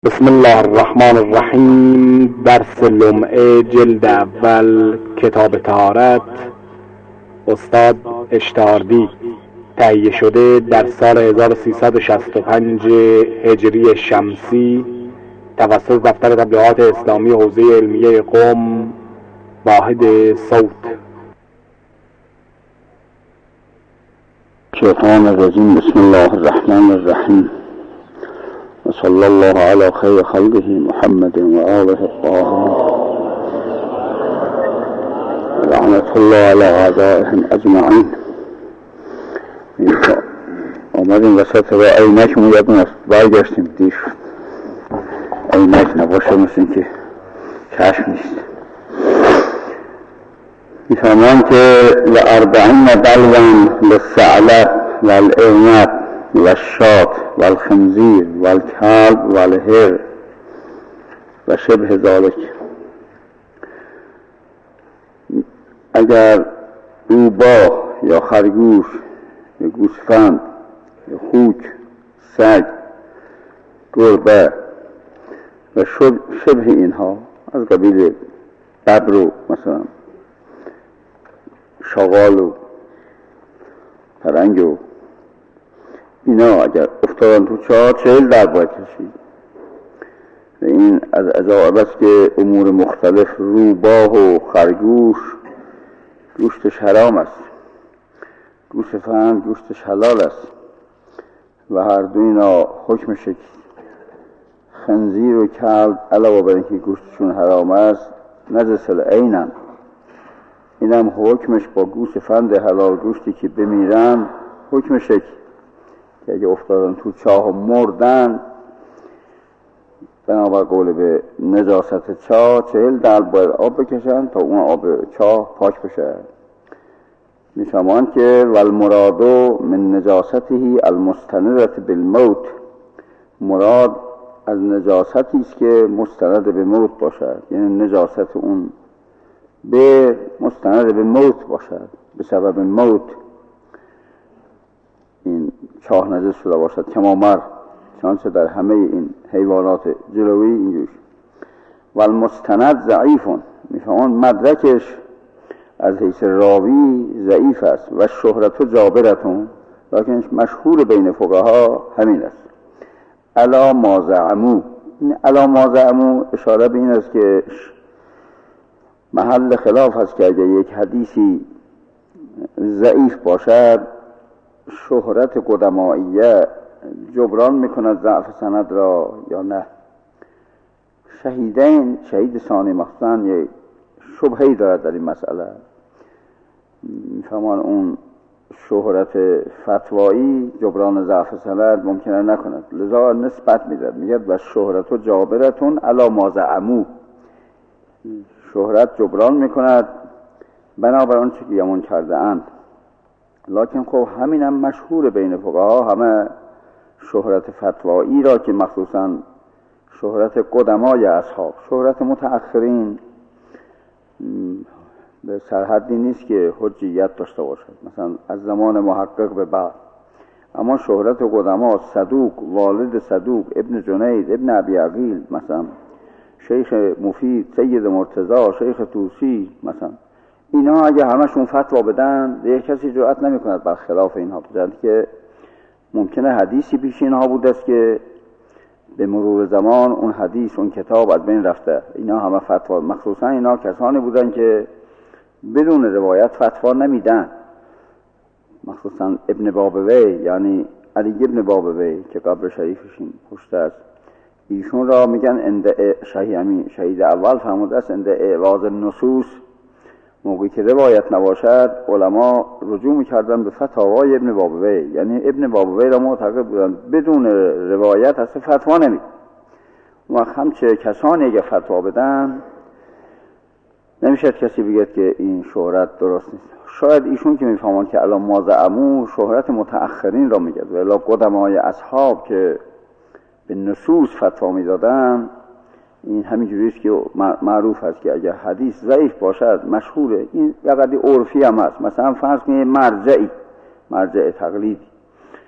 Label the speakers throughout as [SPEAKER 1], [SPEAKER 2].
[SPEAKER 1] بسم الله الرحمن الرحیم. درس لمعه جلد اول کتاب طهارت، استاد اشتاردی، تهیه شده در سال 1365 هجری شمسی توسط دفتر تبلیغات اسلامی حوزه علمیه قم، واحد صوت.
[SPEAKER 2] شیطان الرجیم. بسم الله الرحمن الرحیم. وصلى الله على خير خلقه محمد وآله الطاهرين لعنة الله على أعدائهم أجمعين. آمدیم وسط با عینک یادم است برگشتیم دیر شد. عینک نباشه مثل که چشم نیست. میفهمان که لأربعین دلوان للثعلب والعنب والشاة والخنزير والكلب والهر و شبه ذلك. اگر روباه یا خرگوش یا گوسفند یا خوک، سگ، گربه و شبه اینها از قبیل ببر و مثلا شغال و پرنگ و اینا اگر افتادن تو چاه 40 در باید کشید. و این از عجایب است که امور مختلف، روباه و خرگوش گوشتش حرام است، گوسفند گوشتش حلال است و هر دو اینا حکمش یکی. خنزیر و کلب علاوه بر اینکه گوشتشون حرام است نجس العینن، اینم حکمش با گوسفند حلال گوشتی که بمیرن حکمش یکی، که اگه افتادن تو چاه و مردن بنابر قول به نجاست چاه 40 دلو باید آب بکشن تا اون آب چاه پاک بشه. میفهمان که والمراد من نجاسته المستندة بالموت، مراد از نجاستی است که مستند به موت باشد، یعنی نجاست اون به مستند به موت باشد، به سبب موت این چاه نجس شده باشد. کما مر، چنانچه در همه این حیوانات جلوی اینجوش. و المستند ضعیفون، میفهمان مدرکش از حیث راوی ضعیف است. و شهرت و جابرتون، لیکن مشهور بین فقها همین است. الا ما زعمو، الا ما زعمو اشاره به این است که محل خلاف است که اگر یک حدیثی ضعیف باشد شهرت قدمائیه جبران میکند ضعف سند را یا نه. شهیدین، شهید ثانی مخزن یک شبهی دارد در این مسئله. میفهمان اون شهرت فتوایی جبران ضعف سند ممکنه نکند، لذا نسبت میداد، میگد و شهرت و جابرتون علی ما زعمو، شهرت جبران میکند بنابر آن چه گمان کرده اند. لکن خب همین هم مشهور بین فقها، همه شهرت فتوایی را که مخصوصا شهرت قدمای اصحاب، شهرت متأخرین به سرحدی نیست که حجیت داشته باشد، مثلا از زمان محقق به بعد. اما شهرت قدما، صدوق، والد صدوق، ابن جنید، ابن ابی عقیل، مثلا شیخ مفید، سید مرتضی، شیخ توسی، مثلا اینا اگه همشون فتوا بدن یک کسی جرأت نمی کند برخلاف اینها بزند، که ممکنه حدیثی پیش اینها بود است که به مرور زمان اون حدیث، اون کتاب از بین رفته. اینا همه فتوا، مخصوصا اینا کسانی بودن که بدون روایت فتوا نمیدن، مخصوصا ابن بابوی، یعنی علی ابن بابوی که قبر شریفش این پشت است. ایشون را میگن شهید اول فرموده است اند اعواز النصوص، موقعی که روایت نباشد علما رجوع میکردن به فتاوای ابن بابوی، یعنی ابن بابوی را معتقد بودن بدون روایت اصلا فتوا نمیدن. و همچه کسانی که فتوا بدن نمیشه کسی بگید که این شهرت درست نیست. شاید ایشون که میفهمن که الان ما زعمو شهرت متأخرین را میگد، ولی قدمای اصحاب که به نصوص فتوا میدادن این همین جوریست که معروف است که اگر حدیث ضعیف باشد مشهوره، این یه قدری عرفی هم است. مثلا فرض کنید مرجع تقلیدی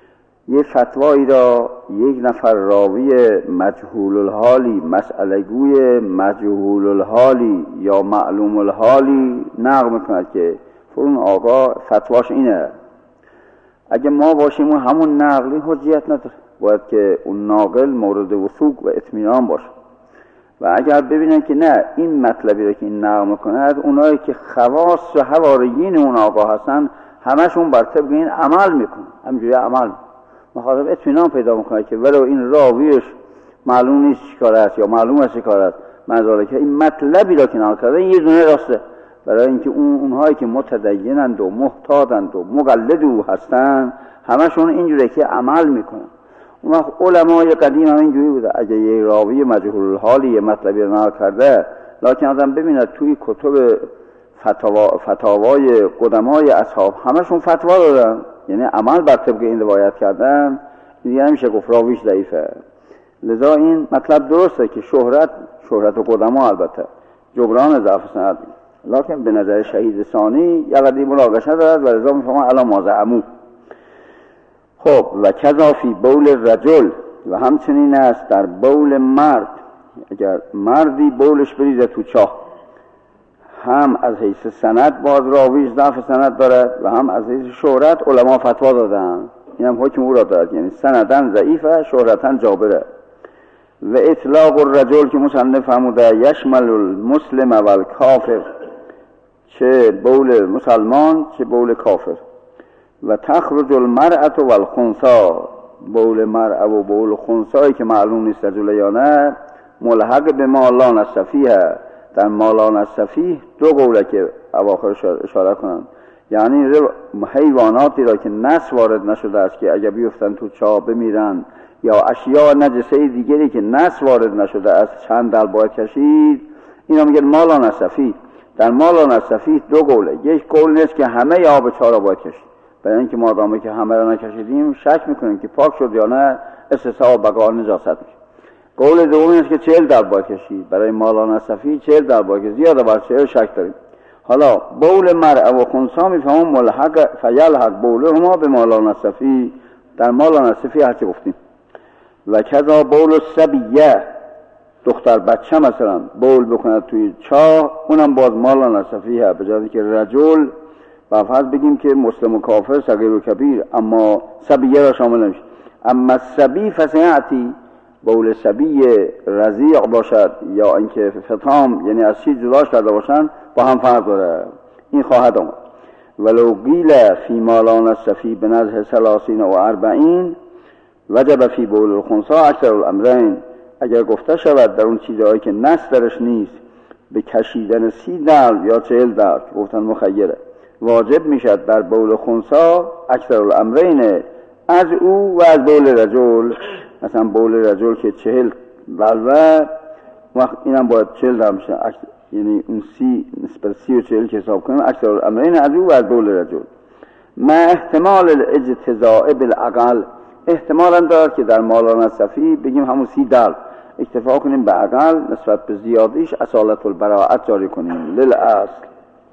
[SPEAKER 2] یه فتوایی را یک نفر راوی مجهول الحالی، مسئله گوی مجهول الحالی یا معلوم الحالی نقل میکند که فرون آقا فتواش اینه. اگه ما باشیم و همون نقلی حجیت نداره، باید که اون ناقل مورد وثوق و اطمینان باشه. و اگر ببینن که نه این مطلبی را که این نقل میکند اونایی که خواص و حواریین اون آقا هستن همشون بر طبق این عمل میکنن، همینجوری عمل مخاطب اطمینان پیدا میکنه که ولو این راویش معلوم نیست چیکار است یا معلوم است چیکار است، منظوره که این مطلبی را که نقل کرده یه دونه راسته. برای اینکه اونهایی که متدینند و محتاطند و مقلد او هستند همشون اینجوری که عمل میکنن. اون وقت علمای قدیم هم اینجوری بوده، اگه یه راوی مجهول الحالی یه مطلبی را نقل کرده لکن آدم ببیند توی کتب فتاوای قدمای اصحاب همشون فتوا دادن، یعنی عمل بر طبق این روایت کردن، دیگه نمیشه گفت راویش ضعیفه. لذا این مطلب درسته که شهرت قدما البته جبران ضعف سند، لکن به نظر شهید ثانی یه قدری مناقشه ندارد و لذا میفهمن الا ما زعمو. خب و کذا فی بول رجل، و همچنین است در بول مرد، اگر مردی بولش بریزه تو چاه، هم از حیث سند باز راویش ضعف سند دارد و هم از حیث شهرت علما فتوا دادن این هم حکم او را دارد، یعنی سندن ضعیفه شهرتن جابره. و اطلاق الرجل که مصنف فرموده یشمل المسلم و الکافر، چه بول مسلمان چه بول کافر. و تخرج المرأة و الخنثا، بول مرأة و بول خنثایی که معلوم نیست رجل یا نه، ملحق به ما لا نص فیه. در ما لا نص فیه دو قوله که اواخر اشاره کنند، یعنی حیواناتی را که نص وارد نشده است که اگر بیفتن تو چاه بمیرن، یا اشیاء نجسه دیگری که نص وارد نشده است چند دل باید کشید، اینا میگن ما لا نص فیه. در ما لا نص فیه دو قوله، یک قول نیست که همه آب چاه را باید کشید، برای اینکه مادامی که همه را نکشیدیم شک میکنیم که پاک شد یا نه، استثناء و بقا نجاست میشه. قول دوم است که 40 در باید کشید، برای مالا نصفی 40 در باید کشید، زیاده بر 40 شک داریم. حالا بول مرء و خنثا میفهمون ملحق فیلحق بولهما به مالا نصفی، در مالا نصفی هرچی گفتیم. و کذا بول الصبیه، دختر بچه مثلا بول بکند توی چاه، اونم باز مالا نصفیه، به جای که رجل و فرض بگیم که مسلم و کافر صغیر و کبیر، اما صبیه را شامل نمیشه. اما صبی فسیعتی، بول صبی رضیع باشد یا اینکه فطام یعنی از چیز جداش کرده باشن با هم فرق داره، این خواهد آمد. ولو قیل فی ما لا نص فیه بنزح 30 و 40 وجب فی بول الخنثا اکثر الامرین، اگر گفته شود در اون چیزهایی که نص درش نیست به کشیدن 30 دلو یا 40 دلو گفتن مخیره، واجب میشد در بول خنثا اکثر الامرین، از او و از بول رجل. مثلا بول رجل که 40 دلو وقت اینم باید 40 دلو میشه، یعنی اون 30 نسبت 30 و 40 که حساب کنیم اکثر الامرین از او و از بول رجل. ما احتمال الاجتزاء بالعقل، احتمالا دارد که در مالا نصفی بگیم همون 30 دلو اکتفا کنیم به عقل، نسبت به زیادیش اصالت البراءت جاری کنیم للاصل.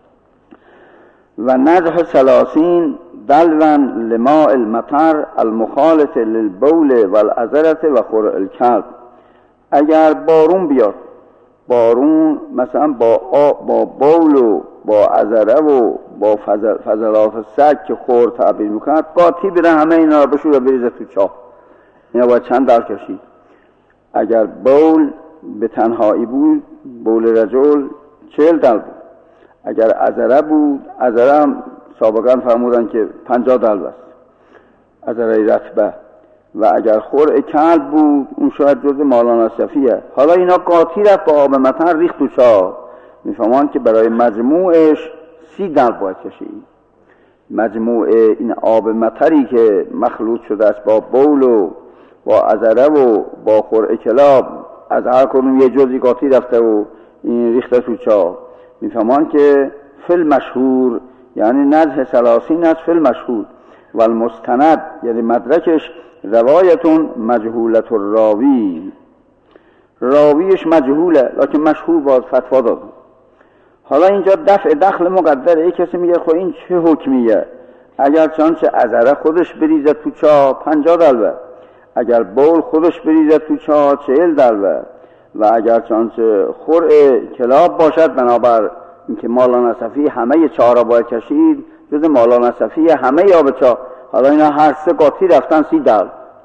[SPEAKER 2] و نزح 30 دلوا لماء المطر المخالط للبول والعذرة و خرع الكلب، اگر بارون بیاد، بارون مثلا با بول و با عذره و با فضلات سگ که خور تعبیر میکند، قاطی بره همه اینا رو بشوره بریزه تو چاه، اینا باید چند دل کشید. اگر بول به تنهایی بود بول رجل 40 دل بود، اگر عذره بود، عذره هم سابقا فرمودن که 50 دلو است عذره رطبه، و اگر خرع کلب بود اون شاید جز مالا نصفیه. حالا اینا قاطی رفت با آب مطر ریخت تو چاه، میفهمان که برای مجموعش 30 دلو باید کشید. مجموع این آب مطری که مخلوط شده است با بول و با عذره و با خرع کلاب، از هر کدوم یه جزئی قاطی رفته و این ریخته تو چاه، میفهمان که فل مشهور یعنی نزح 30 است فل مشهور. و المستند یعنی مدرکش روایتون مجهولت الراوی، راویش مجهوله لکن مشهور باز فتوا داد. حالا اینجا دفع دخل مقدره، یک کسی میگه خب این چه حکمیه اگر چانچه عذره خودش بریزد تو چاه 50 دلوه، اگر بول خودش بریزد تو چاه 40 دلوه، و اگر چانچه خرع کلاب باشد بنابر اینکه مولانا صفی همه چاه را باید کشید، جز مولانا صفی همه آب چاه. حالا اینا هر سه قاطی رفتن 30 دل.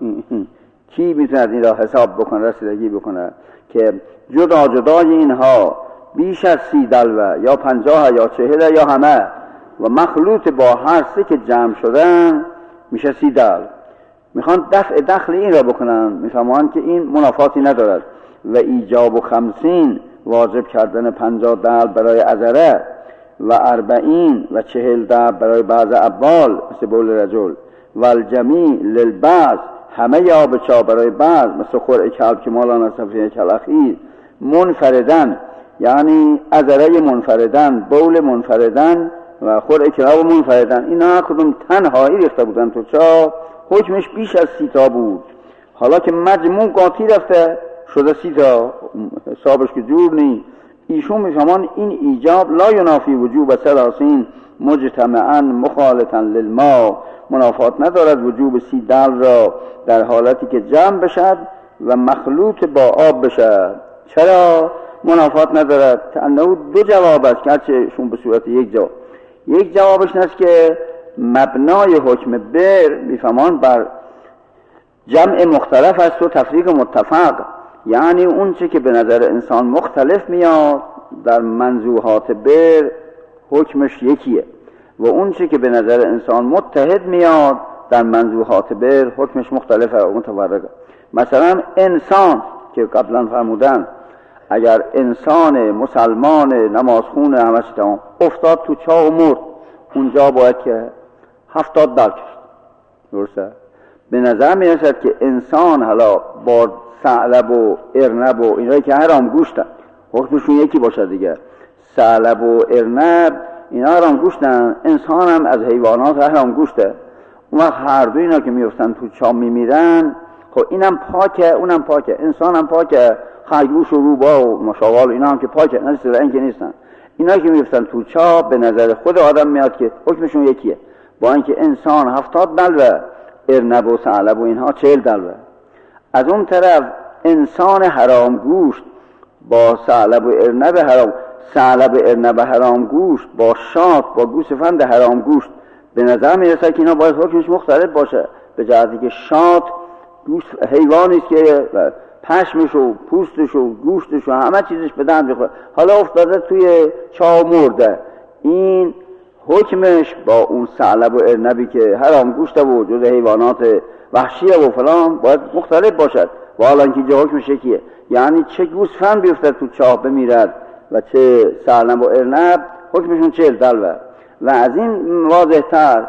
[SPEAKER 2] کی میتونه این را حساب بکنه، رسیدگی بکنه که جدا جدای اینها بیش از 30 دلوه یا 50 یا 40 یا همه و مخلوط با هر سه که جمع شدن میشه 30 دل. میخوان دفع دخل این را بکنن، میفهمن که این منافاتی ندارد و ایجاب و 50 واجب کردن 50 دل برای عذره و 40 و 40 دل برای بعض ابوال مثل بول رجل و الجمیع للبعض همه آب چاه برای بعض مثل خرع کلب که مولانا صفی کلاخی منفردن، یعنی عذره منفردن، بول منفردن و خرع کلاب منفردن. اینا کدوم تنهایی ریخته بودن تو چاه، حکمش بیش از 30 تا بود. حالا که مجموع قاطی رفته شده 30 تا، حسابش که جور نی. ایشون میفهمان این ایجاب لا ینافی وجوب 30 مجتمعا مخالطا للما، منافات ندارد وجوب 30 دل را در حالتی که جمع بشد و مخلوط با آب بشد. چرا منافات ندارد؟ انه 2 جواب است که هرچهشون به صورت یک جوابش است که مبنای حکم بر میفهمان بر جمع مختلف است و تفریق متفق، یعنی اون چه که به نظر انسان مختلف میاد در منزوحات بر حکمش یکیه و اون چه که به نظر انسان متحد میاد در منزوحات بر حکمش مختلفه و متفرقه. مثلا انسان که قبلا فرمودن اگر انسان مسلمان نمازخون همه چی تمام افتاد تو چاه و مرد، اونجا باید که 70 دل کشید. درسته؟ به نظر می رسد که انسان حالا با ثعلب و ارنب و اینایی که حرام گوشتن حکمشون یکی باشه دیگه. ثعلب و ارنب اینا حرام گوشتن، انسان هم از حیوانات حرام گوشته. اون وقت هر دو اینا که میفتن تو چاه میمیرن، خب اینم پاکه اونم پاکه، انسان هم پاکه، خرگوش و روبا و مشاوال اینا هم که پاکه، نه این که نیستن. اینا که میفتن تو چاه به نظر خود آدم میاد که حکمشون یکیه، با اینکه انسان 70 دلوه، ارنب و ثعلب و اینها 40 دلوه. از اون طرف انسان حرام گوشت با ثعلب و ارنب حرام، ثعلب و ارنب حرام گوشت با شات با گوسفند حرام گوشت، به نظر میرسه که اینا باید حکمش مختلف باشه، به جهتی که شات گوشت حیوانی است که پشمش و پوستش و گوشتش و همه چیزش به درد میخوره، حالا افتاده توی چاه مرده، این حکمش با اون ثعلب و ارنبی که حرام گوشته و جز حیوانات وحشیه و فلان باید مختلف باشد و حالا اینکه جا حکمش یکیه. یعنی چه گوسفند بیفتد تو چاه بمیرد و چه ثعلب و ارنب حکمشون 40 دلوه. و از این واضح تر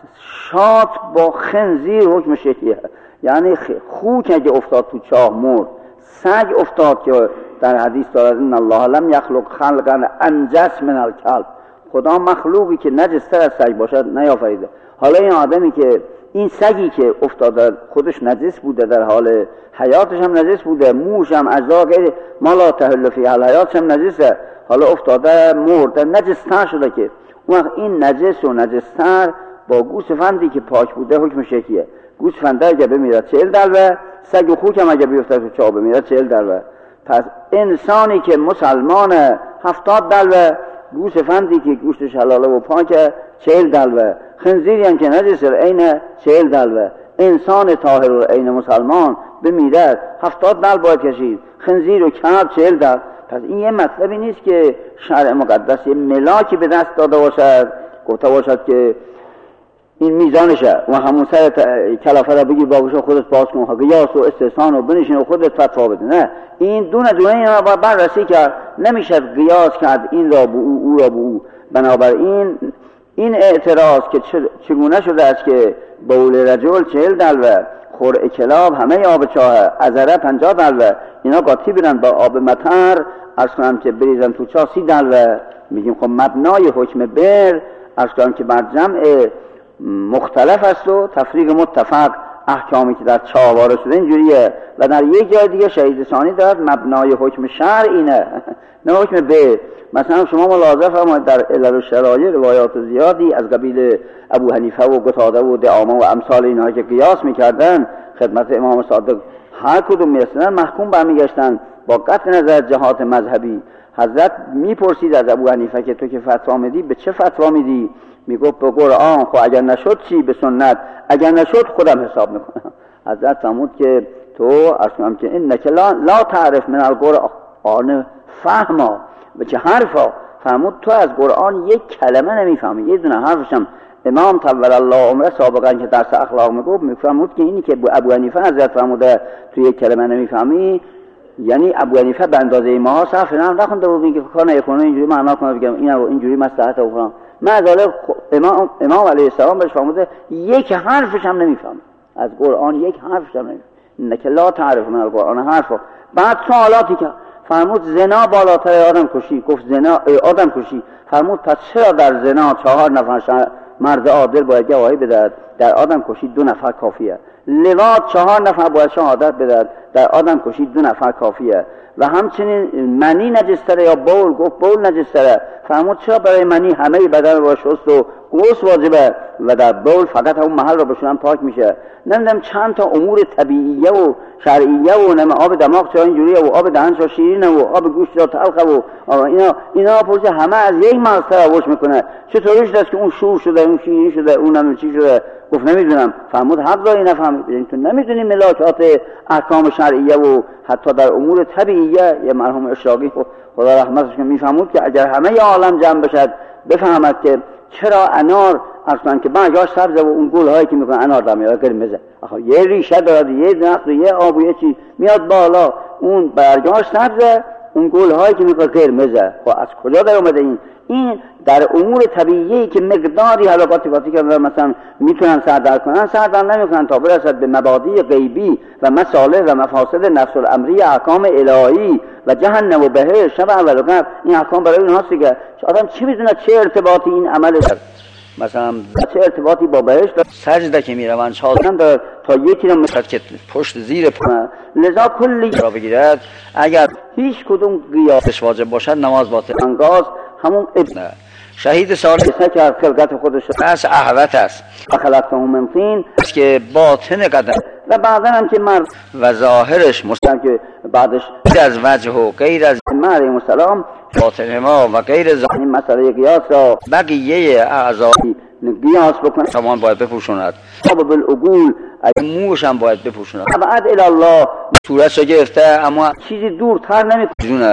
[SPEAKER 2] شات با خنزیر حکمش یکیه، یعنی خوک اگه افتاد تو چاه مرد، سگ افتاد که در حدیث دارد ان الله لم یخلق خلقا انجس من الکلب، خدا مخلوقی که نجستر از سگ باشد نیافریده. حالا این آدمی که این سگی که افتاده خودش نجس بوده، در حال حیاتش هم نجس بوده، موش هم اجزا غیر ما لا تحل فیه الحیات هم نجسه، حالا افتاده مرده نجستر شده، که اون وقت این نجس و نجستر با گوسفندی که پاک بوده حکمش یکیه. گوسفنده اگه بمیرد 40 دلوه، سگ و خوک هم اگه بیفته تو چاه بمیرد 40 دلوه. پس انسانی که مسلمان 70 دلوه، گوسفندی که گوشتش حلاله و پاکه 40 دلوه، خنزیری هم که نجسه عین 40 دلوه. انسان طاهر و عین مسلمان بمیرد 70 دل باید کشید، خنزیر و کلب 40 دل. پس این یه مطلبی نیست که شرع مقدس یه ملاکی به دست داده باشد گفته باشد که این میزانشه و همون سر کلافه را بگی باقیشو خودت باز کن، قیاس و استحسان و بنشین و خودت فتوا بده. نه، این دونه این را باید بررسی کرد، نمیشد قیاس کرد این را به او را به او. بنابراین این اعتراض که چگونه شده است که بول رجل 40 دلوه، خرع کلاب همه آب چاه، عذره 50 دلوه، اینا قاطی برن با آب مطر اصلا که بریزن تو چاه 30 دلوه. میگیم خب مبنای حکم بر اصلا که بر جمع مختلف است و تفریق متفق، احکامی که در چاواره شده اینجوریه و در یک جای دیگه شهید ثانی دارد مبنای حکم شرع اینه نه حکم به. مثلا شما ملاحظه فرمایید در علل الشرایع روایات زیادی از قبیل ابو حنیفه و قتاده و دعامه و امثال اینها که قیاس میکردن خدمت امام صادق هر کدوم میرسیدن محکوم برمیگشتن با قطع نظر جهات مذهبی. حضرت میپرسید از ابو حنیفه که تو که فتوا میدی به چه فتوا میدی؟ میگفت به قرآن. خب اگر نشد چی؟ به سنت. اگر نشد خودم حساب میکنم. حضرت فرمود که تو اصلا که انک لا تعرف من القرآن فهما به چه حرفا. فرمود تو از قرآن یک کلمه نمیفهمی، یه دونه حرفشم. امام طول الله عمره سابقا که درس اخلاق میگفت میفرمود که اینی که ابو حنیفه حضرت فرموده تو یک کلمه نمیفهمی، یعنی ابو حنیفه به اندازه ما صرف نخونده بود میگه کار نکنه اینجوری معنا کنه بگم اینجوری مصلحت و فلان. معذاله امام علیه السلام بهش فرموده یک حرفش هم نمیفهمه از قرآن، یک حرفش هم نمیفهمه. انک لا تعرف من القرآن حرفا. بعد سوالاتی که فرمود زنا بالاتر آدم کشی. گفت زنا آدم کشی. فرمود پس چرا در زنا 4 نفر مرد عادل باید گواهی بدهد، در آدم کشی 2 نفر کافیه. لواط 4 نفر باید شهادت بدهد، در آدم کشی 2 نفر کافیه. و همچنین منی نجستره یا بول. گفت بول نجستره. فرمود چرا برای منی همه بدن رو شست و غسل واجبه و در بول فقط اون محل رو بشونن پاک میشه. نمیدونم چند تا امور طبیعیه و شرعیه و نم آب دماغ چرا اینجوریه و آب دهن چرا شیرینه و آب گوشت چرا تلخه و اینا پرسه همه از یک مقصد وش میکنه. چطوری شده است که اون شور شده، اون شیرین شده، اونم چی شده؟ گفت نمیدونم. فرمود حق داری نفهمی، تو نمیدونی ملاکات احکام شرعیه و حتی در امور طبیعیه. یه مرحوم اشراقی خدا رحمتش کنه میفهمود که اگر همه عالم جمع بشد بفهمد که چرا انار اصلا که برگاش سبزه و اون گل هایی که میکنه انار در میاد قرمزه. آخه یه ریشه داره، یه درخت، یه آب و یه چی میاد بالا، اون برگاش سبزه، اون گل هایی که میکنه قرمزه. خب از کجا در اومده این در امور طبیعی که مقداری حلقاتی واتی که مثلا میتونن سردر کنن سردر نمیکنن تا برسد به مبادی غیبی و مصالح و مفاسد نفس الامری احکام الهی و جهنم و بهشت شب اول و قبل. این احکام برای اونهاست دیگه. آدم چی میدونه چه ارتباطی این عمل داره، مثلا چه ارتباطی با بهشت داره. سجده که میروند چادرن داره تا 1 کیلومتر که پشت زیر لذا کلی را بگیرد. اگر هیچ کدوم قیاسش واجب باشد نماز باطل. انگاز همون ابن شهید صالح که از خلقت خودش پس احوت است خلقته من طین که باطن قدم و بعدا هم که مرد و ظاهرش مستم که بعدش از وجه و غیر از مریم السلام باطن ما و غیر ظاهر. این مسئله قیاس را بقیه اعضایی قیاس بکنه تمام باید بپوشوند. طب بالعقول موش هم باید بپوشوند. بعد الی الله صورتش گرفته اما چیزی دورتر نمی‌کنه.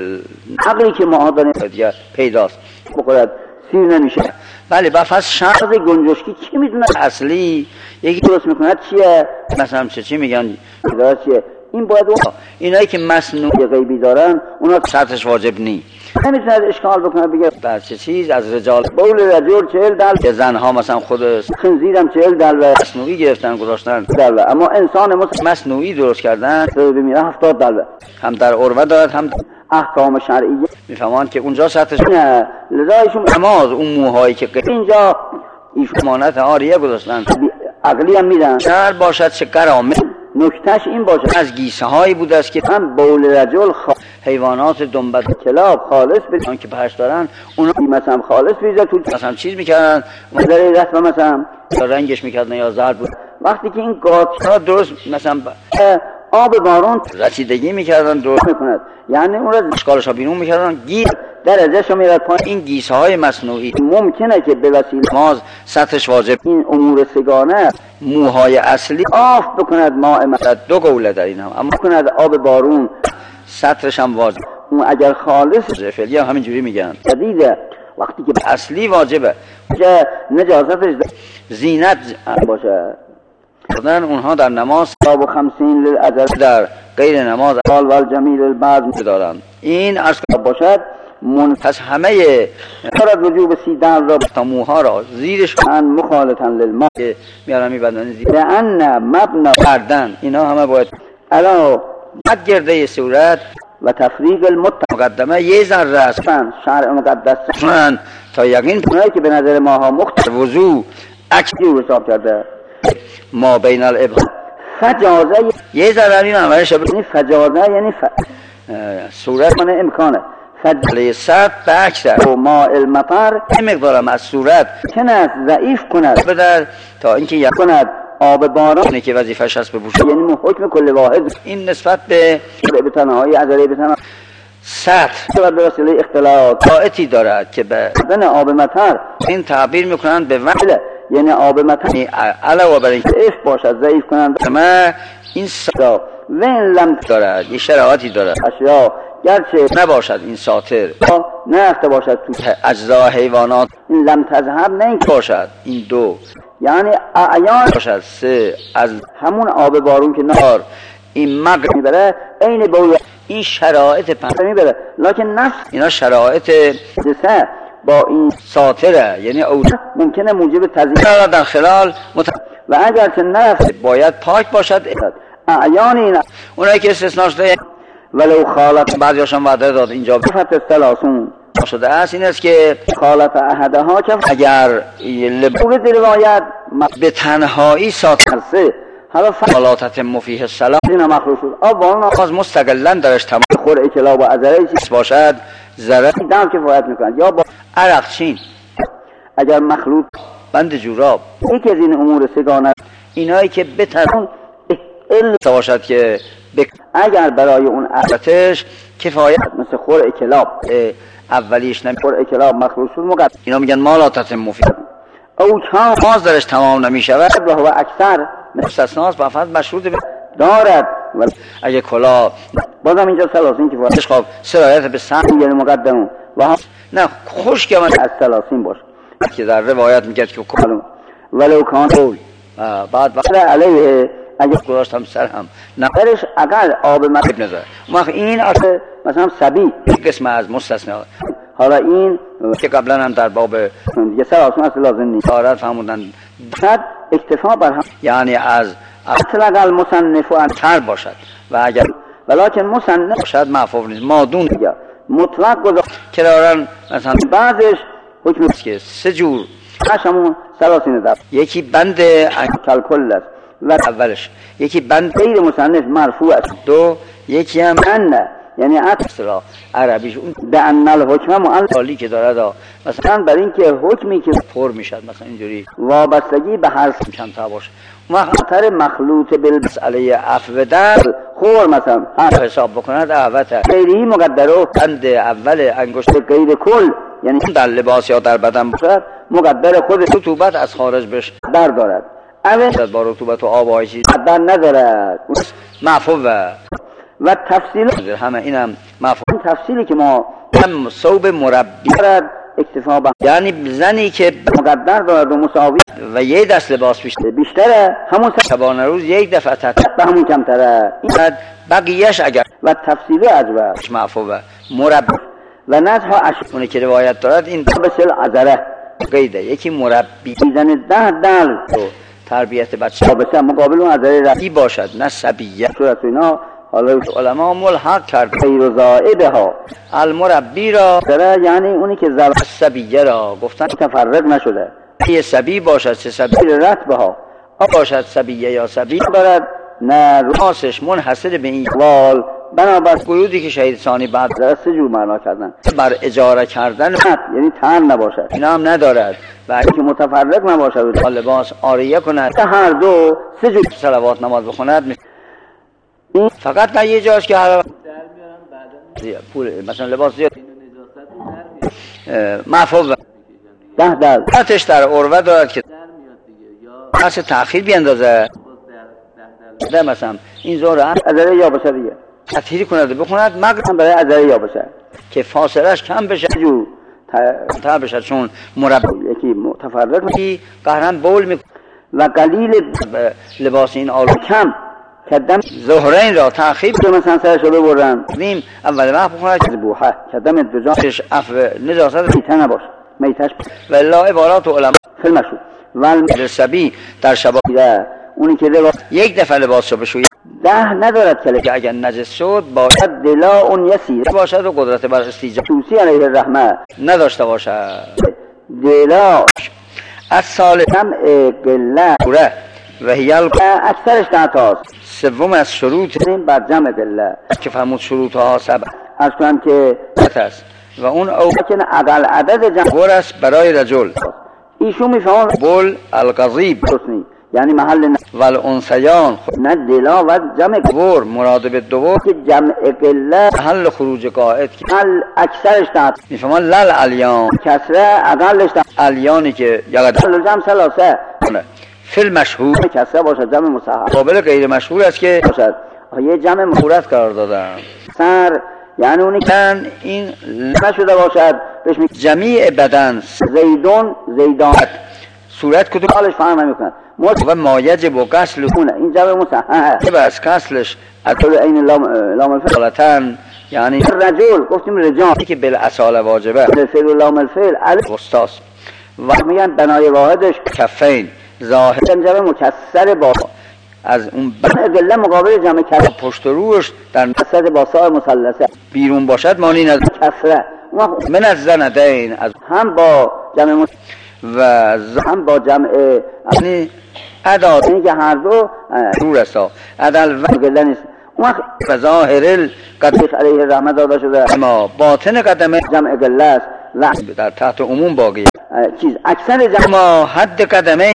[SPEAKER 2] عقلی که ما داریم دیگه پیداست بخورد سیر نمیشه. بله بفرض شرط گنجشکی چی میدونه اصلی یکی درست میکنه چیه؟ مثلا چی میگن چیه؟ این باید اینایی که مصنوعی غیبی دارن اونا شرطش واجب نی. نمیتونه اشکال بکنه بگه در چه چیز از رجال بول رجل 40 دل که زنها مثلا خود خنزیرم 40 دل مصنوعی گرفتن گذاشتن دل، اما انسان مصنوعی درست کردن بمیره 70 دل. هم در عروه دارد هم احکام شرعیه میفهمان که اونجا شرطش نه. لذا ایشون نماز اون موهایی که اینجا ایشون مانت آریه گذاشتن عقلی هم میدن شر باشد چه قرامه. نکتهش این باشه از گیسه هایی بود است که هم بول رجل حیوانات دنبت کلاب خالص بریزن که پرش دارن اونا مثلا خالص بریزن تو مثلا چیز میکردن مدره رسم مثلا رنگش میکردن یا زرد بود. وقتی که این قاطعا درست مثلا آب بارون رسیدگی میکردن درست میکند یعنی اون را اشکالش ها بیرون میکردن گیر درجهش رو میرد پایین. این گیسه های مصنوعی ممکنه که به وسیله نماز سطحش واجب این امور سگانه موهای اصلی آف بکند ماء مدد 2 قوله در این هم اما بکند آب بارون سطرش هم واجب. اون اگر خالص فعلی هم همینجوری میگن جدیده وقتی که اصلی واجبه که نجاستش زینت باشه. بودن اونها در نماز و 50 للعجل در غیر نماز حال و جمیل البعض دارن. این عرض باشد منفس همه دارد وجوب 30 دل را تا موها را زیرش ان مخالطا للماء که میارن میبندن زیر لان مبنا کردن اینا همه باید الا بعد گرده صورت و تفریق مقدمه یه ذره است شرع مقدس تا یقین کنه که به نظر ماها مختلف وضو اکسی رو حساب کرده
[SPEAKER 3] ما بین الابهام
[SPEAKER 2] فجازه
[SPEAKER 3] یه ضربی منورش
[SPEAKER 2] یعنی فجازه یعنی
[SPEAKER 3] صورت
[SPEAKER 2] من امکانه
[SPEAKER 3] فجله صد به اکثر
[SPEAKER 2] و ما المطر
[SPEAKER 3] مقدارم از صورت
[SPEAKER 2] کند ضعیف کند
[SPEAKER 3] بدر تا اینکه
[SPEAKER 2] کند آب باران
[SPEAKER 3] که وظیفش هست بپوشه.
[SPEAKER 2] یعنی حکم کل واحد
[SPEAKER 3] این نسبت به
[SPEAKER 2] تنهایی عضله به تنهایی
[SPEAKER 3] سطح
[SPEAKER 2] و به وسیله اختلاط
[SPEAKER 3] قاعدی دارد که به
[SPEAKER 2] آب مطر
[SPEAKER 3] این تعبیر میکنند به
[SPEAKER 2] وقت یعنی آب مطر
[SPEAKER 3] علاوه بر اینکه
[SPEAKER 2] ضعیف باشد ضعیف کنند
[SPEAKER 3] ما این
[SPEAKER 2] و این لم
[SPEAKER 3] دارد یه شرایطی دارد
[SPEAKER 2] اشیا گرچه
[SPEAKER 3] نباشد این ساتر
[SPEAKER 2] نرفته باشد تو
[SPEAKER 3] اجزا حیوانات
[SPEAKER 2] این لم تذهب نه
[SPEAKER 3] باشد این دو
[SPEAKER 2] یعنی اعیان
[SPEAKER 3] باشد سه از
[SPEAKER 2] همون آب بارون که
[SPEAKER 3] نار این مغرب
[SPEAKER 2] میبره عین بول
[SPEAKER 3] این شرایط پنج
[SPEAKER 2] میبره لکن نفس
[SPEAKER 3] اینا شرایط
[SPEAKER 2] سه با این
[SPEAKER 3] ساتره یعنی
[SPEAKER 2] ممکنه موجب تضییع
[SPEAKER 3] در خلال
[SPEAKER 2] و اگر که نفس
[SPEAKER 3] باید پاک باشد
[SPEAKER 2] اعیان این
[SPEAKER 3] اونایی که استثناء شده
[SPEAKER 2] ولو خالط
[SPEAKER 3] بعضیاشون وعده داد اینجا
[SPEAKER 2] صفت الثلاثون
[SPEAKER 3] شده است این است که
[SPEAKER 2] خالط احدها که
[SPEAKER 3] اگر
[SPEAKER 2] مورد روایت
[SPEAKER 3] به تنهایی ساتر
[SPEAKER 2] حالا
[SPEAKER 3] فلاتت مفیه السلام
[SPEAKER 2] اینا مخلوق شد آب
[SPEAKER 3] باز مستقلا درش تمام
[SPEAKER 2] خور کلاب و عذره چیز
[SPEAKER 3] باشد ذره
[SPEAKER 2] دم کفایت میکنند یا با
[SPEAKER 3] عرق چین
[SPEAKER 2] اگر مخلوط
[SPEAKER 3] بند جوراب
[SPEAKER 2] یکی از این امور سگانه
[SPEAKER 3] اینایی که بتن باشد که
[SPEAKER 2] اگر برای اون
[SPEAKER 3] عرقش کفایت
[SPEAKER 2] مثل خور کلاب
[SPEAKER 3] اولیش نمی
[SPEAKER 2] خور کلاب مخلوط شد مقدم
[SPEAKER 3] اینا میگن مالاتت مفید
[SPEAKER 2] او چند
[SPEAKER 3] باز درش تمام نمیشود
[SPEAKER 2] و اکثر
[SPEAKER 3] مستثناست با فقط مشروط
[SPEAKER 2] دارد
[SPEAKER 3] اگه کلا
[SPEAKER 2] بازم اینجا سلاسین کفایت
[SPEAKER 3] خب سرایت به سن
[SPEAKER 2] یعنی مقدم و
[SPEAKER 3] نه خوش که من
[SPEAKER 2] از سلاسین باش
[SPEAKER 3] که در روایت میگه که کلا
[SPEAKER 2] ولو کان قول
[SPEAKER 3] بعد وقت
[SPEAKER 2] علیه اگه
[SPEAKER 3] گذاشتم سر هم
[SPEAKER 2] نقرش اگر آب مطلب
[SPEAKER 3] نظر این
[SPEAKER 2] مثلا سبی
[SPEAKER 3] قسم از مستثنا
[SPEAKER 2] حالا این
[SPEAKER 3] که قبلا هم در باب
[SPEAKER 2] یه سر آسمان اصلا لازم نیست
[SPEAKER 3] دارد فهموندن
[SPEAKER 2] صد اکتفا بر هم
[SPEAKER 3] یعنی از
[SPEAKER 2] اطلق المصنف و
[SPEAKER 3] تر باشد و اگر
[SPEAKER 2] ولیکن مصنف
[SPEAKER 3] باشد معفوف نیست مادون
[SPEAKER 2] مطلق گذاشت
[SPEAKER 3] که دارن مثلا
[SPEAKER 2] بعضش حکم
[SPEAKER 3] که سه جور
[SPEAKER 2] همون سلاسین در
[SPEAKER 3] یکی بند
[SPEAKER 2] کل است
[SPEAKER 3] و اولش یکی بند
[SPEAKER 2] غیر مصنف مرفوع است
[SPEAKER 3] دو یکی هم
[SPEAKER 2] ان یعنی
[SPEAKER 3] اصلا عربیش اون
[SPEAKER 2] به ان الحکم
[SPEAKER 3] معلی که داره
[SPEAKER 2] مثلا برای اینکه حکمی که
[SPEAKER 3] پر میشد مثلا اینجوری
[SPEAKER 2] وابستگی به حرف
[SPEAKER 3] کم تا باشه
[SPEAKER 2] خطر مخلوط بالمسئله
[SPEAKER 3] عفو در
[SPEAKER 2] خور مثلا
[SPEAKER 3] حساب بکند عوض
[SPEAKER 2] غیری مقدره
[SPEAKER 3] بند اول انگشت
[SPEAKER 2] غیر کل یعنی
[SPEAKER 3] در لباس یا در بدن باشد
[SPEAKER 2] مقدر خود
[SPEAKER 3] رطوبت از خارج بش
[SPEAKER 2] در دارد
[SPEAKER 3] اول با رطوبت و آب و چیز
[SPEAKER 2] در ندارد
[SPEAKER 3] معفو
[SPEAKER 2] و تفصیل
[SPEAKER 3] همه اینم معفو
[SPEAKER 2] تفصیلی که ما
[SPEAKER 3] هم صوب مربی
[SPEAKER 2] دارد اکتفا به
[SPEAKER 3] یعنی زنی که
[SPEAKER 2] مقدر دارد و مساوی
[SPEAKER 3] و یه دست لباس
[SPEAKER 2] بیشتره همون
[SPEAKER 3] شبانه روز یک دفعه
[SPEAKER 2] به همون کمتره
[SPEAKER 3] بقیهش اگر
[SPEAKER 2] و تفصیل عجبه
[SPEAKER 3] معفو مربی
[SPEAKER 2] و نزها
[SPEAKER 3] اونی که روایت دارد این
[SPEAKER 2] بسل عذره
[SPEAKER 3] قیده یکی مربی
[SPEAKER 2] میزن 10 دل
[SPEAKER 3] تربیت بچه
[SPEAKER 2] بسه مقابل اون عذره رفی
[SPEAKER 3] باشد نه سبیه
[SPEAKER 2] صورت اینا حالا
[SPEAKER 3] علما ملحق کرد
[SPEAKER 2] غیر زائده ها
[SPEAKER 3] المربی را
[SPEAKER 2] یعنی اونی که زبان
[SPEAKER 3] سبیه را گفتن
[SPEAKER 2] تفرق نشده
[SPEAKER 3] یه سبی باشد چه سبی
[SPEAKER 2] رتبه ها
[SPEAKER 3] باشد سبیه یا سبی
[SPEAKER 2] دارد نه
[SPEAKER 3] راسش منحصر به این
[SPEAKER 2] وال بنابر
[SPEAKER 3] قیودی که شهید ثانی بعد
[SPEAKER 2] سه جور معنا کردن
[SPEAKER 3] بر اجاره کردن
[SPEAKER 2] یعنی تن نباشد
[SPEAKER 3] اینا هم ندارد و
[SPEAKER 2] که متفرق نباشد
[SPEAKER 3] لباس عاریه کند
[SPEAKER 2] هر دو سه جور
[SPEAKER 3] صلوات نماز بخوند فقط نه یه جاست که هر پول مثلا لباس زیاد معفو
[SPEAKER 2] 10 دل
[SPEAKER 3] آتش در عروه دارد که پس تأخیر بیندازه ده مثلا این زوره
[SPEAKER 2] عذره یا بشه دیگه
[SPEAKER 3] تطهیری کند بخوند مغرب
[SPEAKER 2] برای عذره یا بشه
[SPEAKER 3] که فاصلش کم بشه
[SPEAKER 2] جو
[SPEAKER 3] تا بشه چون مربی
[SPEAKER 2] یکی متفرق
[SPEAKER 3] کی قهرن بول میکنه
[SPEAKER 2] و قلیل
[SPEAKER 3] لباس این آلو
[SPEAKER 2] کم کدم
[SPEAKER 3] ظهرین را تأخیر
[SPEAKER 2] که مثلا سرشو ببرن
[SPEAKER 3] نیم اول وقت بخوند
[SPEAKER 2] بوحه کدم دو جانش
[SPEAKER 3] عفو نجاست
[SPEAKER 2] میته نباش میتش
[SPEAKER 3] والله عبارات علما
[SPEAKER 2] فیلمشو
[SPEAKER 3] والسبی در شبا
[SPEAKER 2] اونی که لباس
[SPEAKER 3] یک دفعه لباسشو بشوید
[SPEAKER 2] 10 ندارد که
[SPEAKER 3] اگر نجس شد باید
[SPEAKER 2] دلا اون یسیر
[SPEAKER 3] باشد و قدرت بر استیجاب
[SPEAKER 2] توسی علیه الرحمه
[SPEAKER 3] نداشته باشد
[SPEAKER 2] دلا
[SPEAKER 3] از سال
[SPEAKER 2] کم قله
[SPEAKER 3] و هیل
[SPEAKER 2] اکثرش ده تاست.
[SPEAKER 3] سوم از شروط
[SPEAKER 2] این بر جمع قله
[SPEAKER 3] که فرمود شروط ها سبع
[SPEAKER 2] از کنم که
[SPEAKER 3] است و اون او
[SPEAKER 2] که اقل عدد جمع
[SPEAKER 3] بر است برای رجل
[SPEAKER 2] ایشون میفهمم
[SPEAKER 3] بول القضیب
[SPEAKER 2] حسنی یعنی محل
[SPEAKER 3] والانسیان
[SPEAKER 2] نه دلا و جمع
[SPEAKER 3] بر مراد به دوور
[SPEAKER 2] که جمع قله
[SPEAKER 3] محل خروج قائد که
[SPEAKER 2] ال اکثرش ده
[SPEAKER 3] میفهمان لل الیان
[SPEAKER 2] کسره اقلش ده
[SPEAKER 3] الیانی که یقدر
[SPEAKER 2] جمع سلاسه
[SPEAKER 3] فیل مشهور
[SPEAKER 2] کسره باشد جمع مصحح
[SPEAKER 3] قابل غیر مشهور است که
[SPEAKER 2] باشد یه جمع
[SPEAKER 3] مخورت قرار دادن
[SPEAKER 2] سر یعنی اونی که
[SPEAKER 3] این
[SPEAKER 2] نشده باشد بهش میگه
[SPEAKER 3] جمیع بدن
[SPEAKER 2] زیدون زیدان
[SPEAKER 3] صورت کدوم
[SPEAKER 2] حالش فرق نمیکنه
[SPEAKER 3] و مایجب و قسل
[SPEAKER 2] این جمع مصحح
[SPEAKER 3] که بس قسلش
[SPEAKER 2] اصل این لام الفعل
[SPEAKER 3] غلطن یعنی
[SPEAKER 2] رجل گفتیم رجال
[SPEAKER 3] که بالاصاله واجبه
[SPEAKER 2] الفعل لام الفعل الف
[SPEAKER 3] استاس
[SPEAKER 2] و میگن بنای واحدش
[SPEAKER 3] کفین ظاهر
[SPEAKER 2] جمع مکسر با
[SPEAKER 3] از اون
[SPEAKER 2] قله مقابل جمع کسر
[SPEAKER 3] پشت و روش در
[SPEAKER 2] مسد با سا مثلثه
[SPEAKER 3] بیرون باشد مانی نداره
[SPEAKER 2] کسره
[SPEAKER 3] من از زندین از
[SPEAKER 2] هم با جمع
[SPEAKER 3] و
[SPEAKER 2] هم با جمع
[SPEAKER 3] یعنی عداد
[SPEAKER 2] این که هر دو
[SPEAKER 3] رو رسا عدل و
[SPEAKER 2] قله نیست اون
[SPEAKER 3] و ظاهر
[SPEAKER 2] قدش علیه رحمت داده شده
[SPEAKER 3] اما باطن قدمه
[SPEAKER 2] جمع قله است و
[SPEAKER 3] در تحت عموم باقی
[SPEAKER 2] چیز اکثر جمع
[SPEAKER 3] اما حد قدمه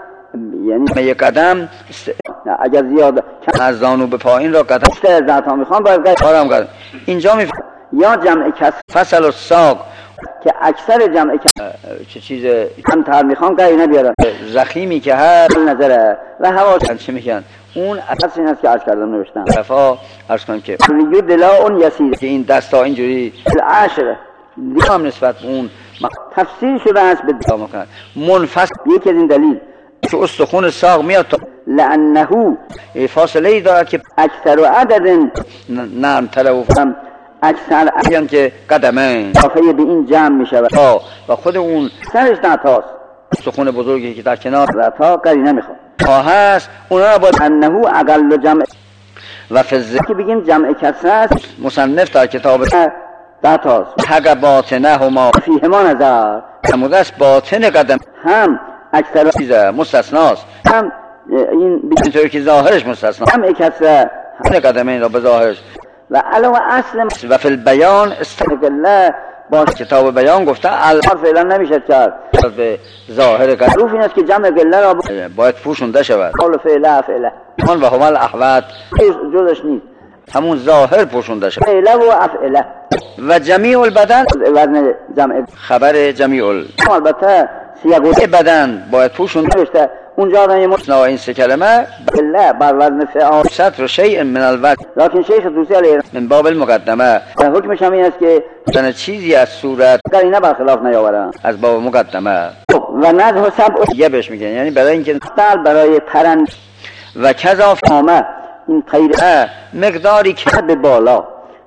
[SPEAKER 2] یعنی
[SPEAKER 3] یک قدم
[SPEAKER 2] اگر زیاد
[SPEAKER 3] از زانو به پایین را قدم
[SPEAKER 2] بیشتر ذات ها میخوان باید
[SPEAKER 3] کارم کرد اینجا
[SPEAKER 2] یا جمع کسر
[SPEAKER 3] فصل و ساق
[SPEAKER 2] که اکثر جمع
[SPEAKER 3] چه چیز
[SPEAKER 2] کمتر میخوان گاهی نبیارن
[SPEAKER 3] زخیمی که هر
[SPEAKER 2] نظره و هوا
[SPEAKER 3] چه میگن اون
[SPEAKER 2] اصلا این است که عرض کردم نوشتم
[SPEAKER 3] دفعه عرض کنم که
[SPEAKER 2] ریو دلا اون یسیر
[SPEAKER 3] که این دستا اینجوری
[SPEAKER 2] العشره
[SPEAKER 3] هم نسبت به اون
[SPEAKER 2] تفسیر شده است به
[SPEAKER 3] دام کنن منفصل
[SPEAKER 2] یکی از این دلیل
[SPEAKER 3] که استخون ساق میاد تا
[SPEAKER 2] لانه
[SPEAKER 3] فاصله ای دارد که
[SPEAKER 2] اکثر و عدد
[SPEAKER 3] نرم تره و
[SPEAKER 2] اکثر
[SPEAKER 3] میگن که قدمه
[SPEAKER 2] اضافه به این جمع میشود
[SPEAKER 3] و خود اون
[SPEAKER 2] سرش نتاست
[SPEAKER 3] استخون بزرگی که در کنار
[SPEAKER 2] رتا قری نمیخواد
[SPEAKER 3] تا هست اونا را با
[SPEAKER 2] انه اقل جمع
[SPEAKER 3] و فزه
[SPEAKER 2] که بگیم جمع کسره است
[SPEAKER 3] مصنف در کتاب
[SPEAKER 2] داتاست
[SPEAKER 3] حق باطنه هما
[SPEAKER 2] فیه ما نظر
[SPEAKER 3] همودست باطن قدم
[SPEAKER 2] هم اکثر
[SPEAKER 3] چیزه مستثناست
[SPEAKER 2] هم این
[SPEAKER 3] اینطوری که ظاهرش مستثنا
[SPEAKER 2] جمع کسره
[SPEAKER 3] قدمه این را به ظاهرش
[SPEAKER 2] و علاوه اصل
[SPEAKER 3] و فی البیان
[SPEAKER 2] استقله با
[SPEAKER 3] کتاب بیان گفته
[SPEAKER 2] الان فعلا نمیشه کرد
[SPEAKER 3] به ظاهر قدم
[SPEAKER 2] معروف این است که جمع قله را
[SPEAKER 3] باید پوشونده شود
[SPEAKER 2] قول فعله
[SPEAKER 3] آن و هو الاحوط
[SPEAKER 2] جزش نیست
[SPEAKER 3] همون ظاهر پوشونده شود
[SPEAKER 2] فعله و افعله
[SPEAKER 3] و جمیع البدن
[SPEAKER 2] وزن جمع
[SPEAKER 3] خبر جمیع
[SPEAKER 2] البته سیاق
[SPEAKER 3] بدن باید پوشونده
[SPEAKER 2] نوشته اونجا آدم یه
[SPEAKER 3] مصنع این سه کلمه
[SPEAKER 2] قله بر وزن فعال
[SPEAKER 3] ستر شیء من الوجه
[SPEAKER 2] لكن شیخ توسی علیه
[SPEAKER 3] من باب المقدمه
[SPEAKER 2] حکمش هم این است که
[SPEAKER 3] تن چیزی از صورت
[SPEAKER 2] قرینه برخلاف نیاورن
[SPEAKER 3] از باب مقدمه
[SPEAKER 2] و نزه سبع
[SPEAKER 3] یه بهش میگن یعنی برای اینکه
[SPEAKER 2] برای پرند
[SPEAKER 3] و کذا
[SPEAKER 2] آمه این طیره
[SPEAKER 3] مقداری که
[SPEAKER 2] به بالا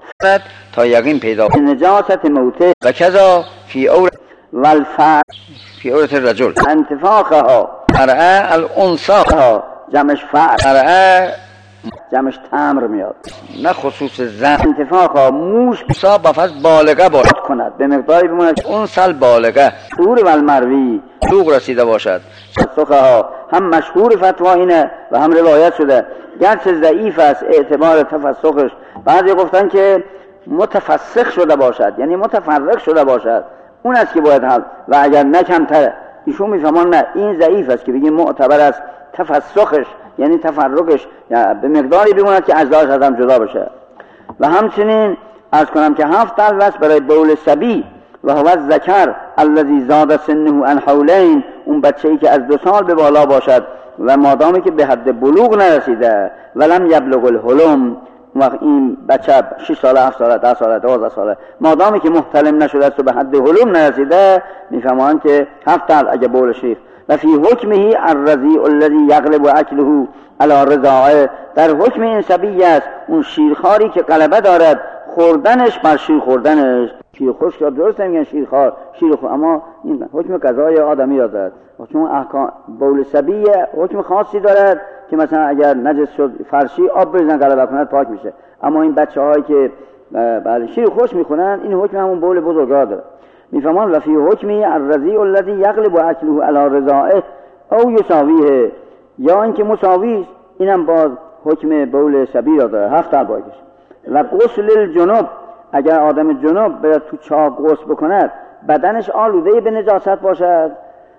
[SPEAKER 3] تا یقین پیدا
[SPEAKER 2] نجاست موته
[SPEAKER 3] و کذا فی اور
[SPEAKER 2] والفعل
[SPEAKER 3] فی عورت الرجل
[SPEAKER 2] انتفاقها
[SPEAKER 3] قرعه الانثى
[SPEAKER 2] جمعش فعل
[SPEAKER 3] قرعه
[SPEAKER 2] جمعش تمر میاد
[SPEAKER 3] نه خصوص زن
[SPEAKER 2] انتفاقها موش
[SPEAKER 3] صاحب بفضل بالغه باید
[SPEAKER 2] کند به مقداری بماند
[SPEAKER 3] اون سال بالغه
[SPEAKER 2] شهور و المروی
[SPEAKER 3] بلوغ رسیده باشد
[SPEAKER 2] سخها هم مشهور فتوا اینه و هم روایت شده گرچه ضعیف است اعتبار تفسخش بعضی گفتن که متفسخ شده باشد یعنی متفرق شده باشد اون است که باید حل و اگر نه کمتره ایشون میفهمان نه این ضعیف است که بگیم معتبر است تفسخش یعنی تفرقش به مقداری بماند که اجزاش از هم جدا بشه و همچنین عرض کنم که 7 تلوث برای بول صبی و هو الذکر الذی زاد سنه عن حولین اون بچه‌ای که از 2 سال به بالا باشد و مادامی که به حد بلوغ نرسیده ولم یبلغ الحلم وقت این بچه 6 ساله 7 ساله 10 ساله 12 ساله مادامی که محتلم نشده است و به حد حلم نرسیده میفهمان که 7 تل اگه بولش ریخت و فی حکمه الرضیع الذی یغلب اکله علی رضاعه در حکم این صبی است اون شیرخواری که غلبه دارد خوردنش بر شیر خوردنش شیر خشک درست نمیگن شیرخوار اما این حکم غذای آدمی را دارد چون احکام بول صبی حکم خاصی دارد که مثلا اگر نجس شد فرشی آب بریزن غلبه کند پاک میشه اما این بچه‌هایی که بعد شیر خشک میخونن این حکم همون بول بزرگا داره میفهمان و فی حکمی الرضیع الذی یغلب اکله علی رضاعه او یساویه یا اینکه مساوی، اینم باز حکم بول صبی را داره، 7 تا باید کشید. و غسل الجنوب، اگر آدم جنوب بره تو چاه غسل بکند بدنش آلوده به نجاست باشد،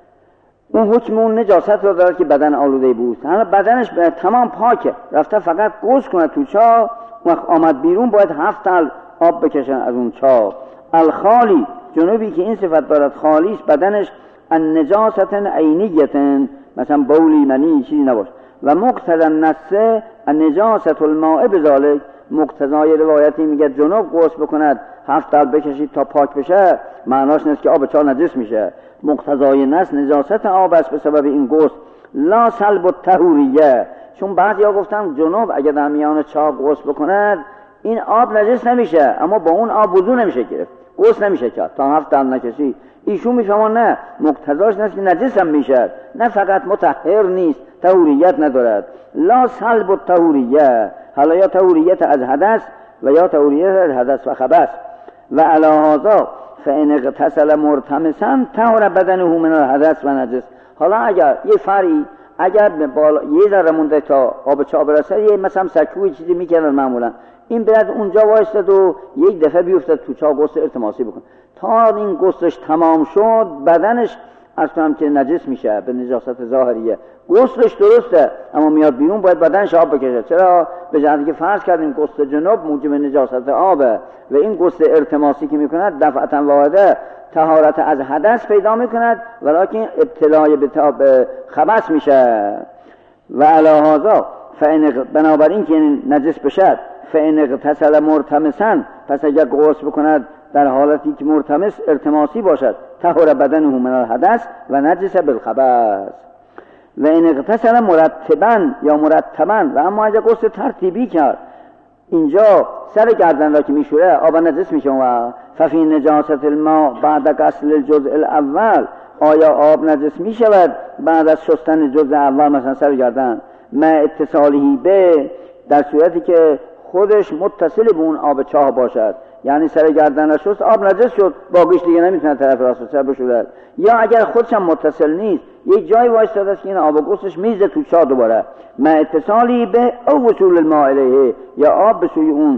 [SPEAKER 2] اون حکم اون نجاست را دارد که بدن آلوده بود. حالا بدنش تمام پاکه، رفته فقط غسل کنه تو چاه، وقت آمد بیرون باید 7 تل آب بکشن از اون چاه. الخالی، جنوبی که این صفت دارد، خالیش بدنش النجاست عینیه، مثلا بولی منی چیزی نباشه. و مقتضی النص النجاست الماء بذالک، مقتضای روایتی میگه جنوب غسل بکند 7 تل بکشید تا پاک بشه، معناش نیست که آب چاه نجس میشه. مقتضای نص نجاست آب است به سبب این غسل، لا سلب الطهوریه. چون بعضیا گفتن جنوب اگه در میان چاه غسل بکند این آب نجس نمیشه، اما با اون آب وضو نمیشه گرفت، غسل نمیشه کرد تا 7 تل نکشی. ایشون میفهمن نه، مقتضاش نیست که نجس هم میشه، نه فقط مطهر نیست، طهوریت ندارد. لا سلب الطهوریه، حالا یا طهوریت از حدث و یا طهوریت از حدث و خبث. و علی هذا فإن اغتسل مرتمسا طهر بدنه من الحدث و نجس. حالا اگر یه فری اگر بالا یه ذره مونده تا آب چاه برسه، یه مثلا سکوی چیزی میکنن معمولا، این برد اونجا وایستد و یک دفعه بیفتد تو چاه غسل التماسی بکن، تا این غسلش تمام شد بدنش اصلا که نجس میشه به نجاست ظاهریه. غسلش درسته اما میاد بیرون باید بدنش آب بکشه. چرا؟ به جهتی که فرض کردیم غسل جنوب موجب نجاست آبه و این غسل التماسی که میکند دفعتا واحده طهارت از حدث پیدا میکند، ولکن ابتلای به خبث میشه. و علی هذا بنابراین که نجس بشد، فإن اغتسل مرتمسا، پس اگر غسل بکند در حالتی که مرتمس التماسی باشد، طهر بدنه من الحدث و نجس بالخبث. و این اغتسل مرتبا یا مرتبا، و اما اگر غسل ترتیبی کرد، اینجا سر گردن را که میشوره آب نجس میشه، و ففی نجاست الماء بعد غسل الجزء الاول، آیا آب نجس میشود بعد از شستن جزء اول مثلا سر گردن، ما اتصالی به، در صورتی که خودش متصل به اون آب چاه باشد، یعنی سر گردن شست آب نجس شد، باقیش دیگه نمیتونه طرف راست سر بشورد. یا اگر خودش هم متصل نیست، یک جای وایستاده است که این آب غسلش میزه تو چاه دوباره، ما اتصالی به او وصول الماء الیه، یا آب به سوی اون